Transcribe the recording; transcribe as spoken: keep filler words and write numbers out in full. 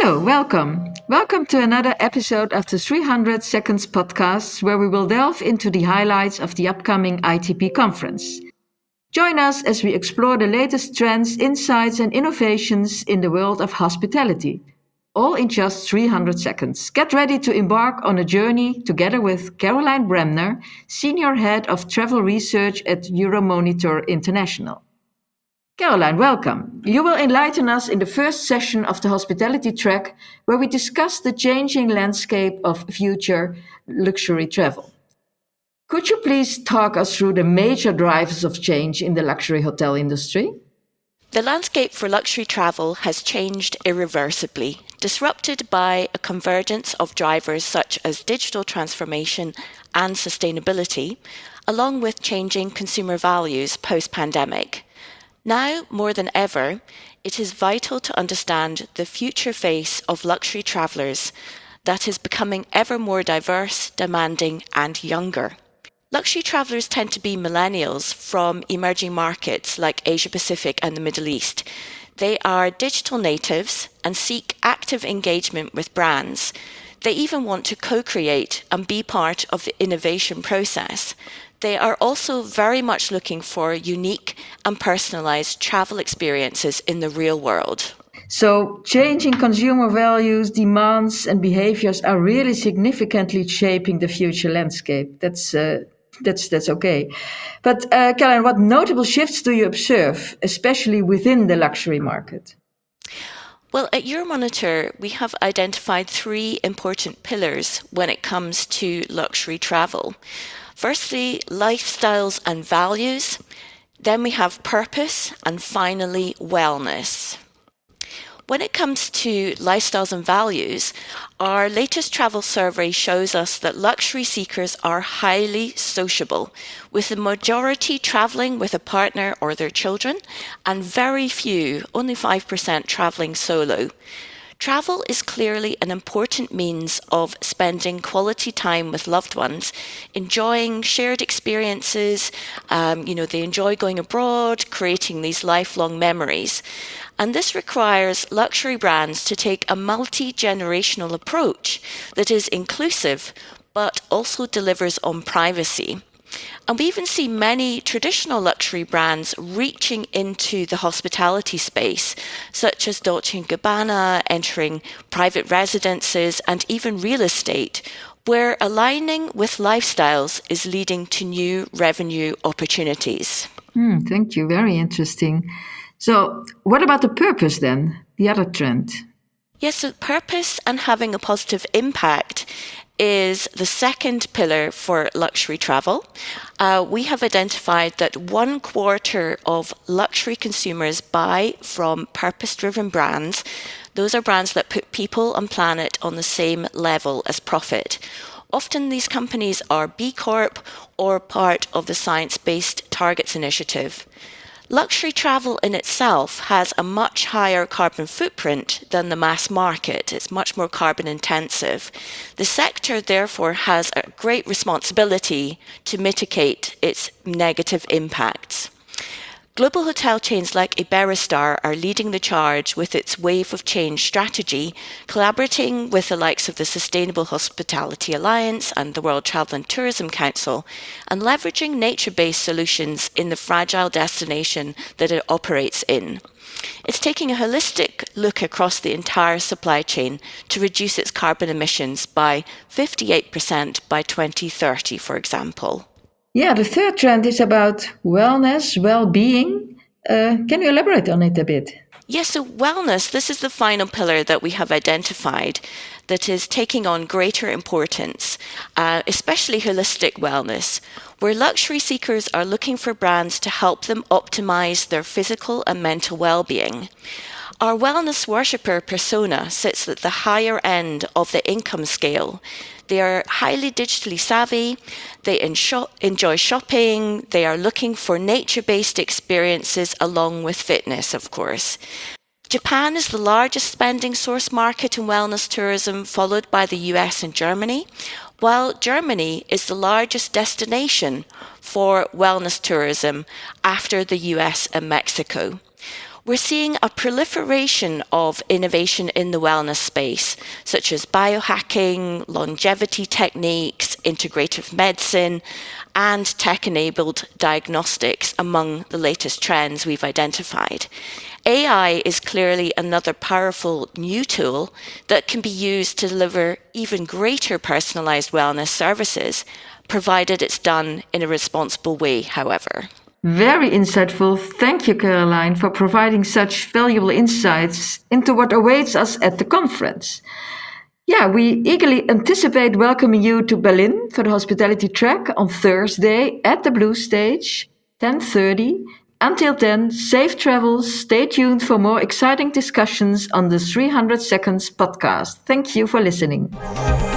Hello, welcome. Welcome to another episode of the three hundred Seconds podcast, where we will delve into the highlights of the upcoming I T P conference. Join us as we explore the latest trends, insights, and innovations in the world of hospitality, all in just three hundred seconds. Get ready to embark on a journey together with Caroline Bremner, Senior Head of Travel Research at Euromonitor International. Caroline, welcome. You will enlighten us in the first session of the hospitality track, where we discuss the changing landscape of future luxury travel. Could you please talk us through the major drivers of change in the luxury hotel industry? The landscape for luxury travel has changed irreversibly, disrupted by a convergence of drivers such as digital transformation and sustainability, along with changing consumer values post-pandemic. Now, more than ever, it is vital to understand the future face of luxury travellers that is becoming ever more diverse, demanding, and younger. Luxury travellers tend to be millennials from emerging markets like Asia Pacific and the Middle East. They are digital natives and seek active engagement with brands. They even want to co-create and be part of the innovation process. They are also very much looking for unique and personalized travel experiences in the real world. So, changing consumer values, demands, and behaviors are really significantly shaping the future landscape. That's uh, that's that's okay. But, uh, Caroline, what notable shifts do you observe, especially within the luxury market? Well, at Euromonitor, we have identified three important pillars when it comes to luxury travel. Firstly, lifestyles and values. Then we have purpose, and finally, wellness. When it comes to lifestyles and values, our latest travel survey shows us that luxury seekers are highly sociable, with the majority traveling with a partner or their children, and very few, only five percent, traveling solo. Travel is clearly an important means of spending quality time with loved ones, enjoying shared experiences. Um, you know, they enjoy going abroad, creating these lifelong memories. And this requires luxury brands to take a multi-generational approach that is inclusive, but also delivers on privacy. And we even see many traditional luxury brands reaching into the hospitality space, such as Dolce and Gabbana entering private residences and even real estate, where aligning with lifestyles is leading to new revenue opportunities. Hmm, thank you. Very interesting. So, what about the purpose then? The other trend? Yes, so purpose and having a positive impact is the second pillar for luxury travel. Uh, we have identified that one quarter of luxury consumers buy from purpose-driven brands. Those are brands that put people and planet on the same level as profit. Often these companies are B Corp or part of the Science Based Targets initiative. Luxury travel in itself has a much higher carbon footprint than the mass market. It's much more carbon intensive. The sector, therefore, has a great responsibility to mitigate its negative impacts. Global hotel chains like Iberostar are leading the charge with its Wave of Change strategy, collaborating with the likes of the Sustainable Hospitality Alliance and the World Travel and Tourism Council, and leveraging nature-based solutions in the fragile destination that it operates in. It's taking a holistic look across the entire supply chain to reduce its carbon emissions by fifty-eight percent by twenty thirty, for example. Yeah, the third trend is about wellness, well-being. Uh, can you elaborate on it a bit? Yes, so wellness, this is the final pillar that we have identified that is taking on greater importance, uh, especially holistic wellness, where luxury seekers are looking for brands to help them optimize their physical and mental well-being. Our wellness worshipper persona sits at the higher end of the income scale. They are highly digitally savvy, they enjoy shopping, they are looking for nature-based experiences along with fitness, of course. Japan is the largest spending source market in wellness tourism, followed by the U S and Germany, while Germany is the largest destination for wellness tourism after the U S and Mexico. we're seeing a proliferation of innovation in the wellness space, such as biohacking, longevity techniques, integrative medicine, and tech-enabled diagnostics among the latest trends we've identified. A I is clearly another powerful new tool that can be used to deliver even greater personalized wellness services, provided it's done in a responsible way, however. Very insightful. Thank you, Caroline, for providing such valuable insights into what awaits us at the conference. Yeah, we eagerly anticipate welcoming you to Berlin for the hospitality track on Thursday at the Blue Stage, ten thirty. Until then, safe travels. Stay tuned for more exciting discussions on the three hundred Seconds podcast. Thank you for listening.